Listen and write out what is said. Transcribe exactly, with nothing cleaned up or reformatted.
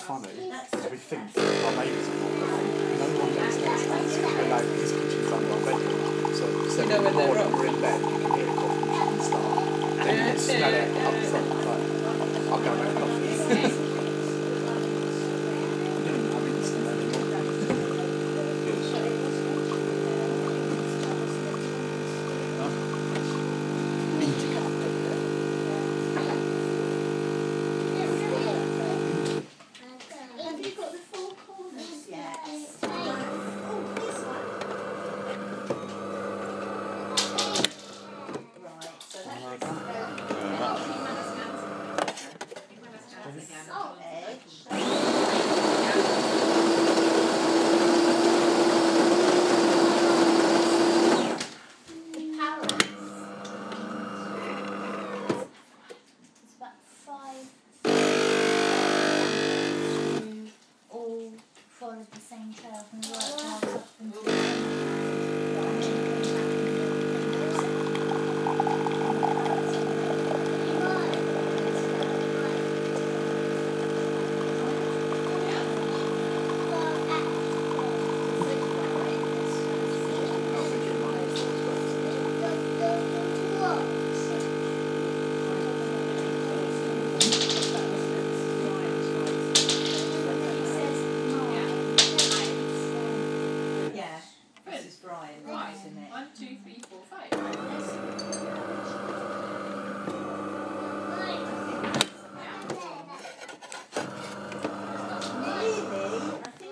what's funny is we think that our neighbours are not there. No one gets next to us because we know his kitchen's under our bedroom. So seven in the morning we're in bed, you can hear the coffee machine start. And you can smell it up front. Like, I'll go make coffee. I didn't have instant anymore. Edge.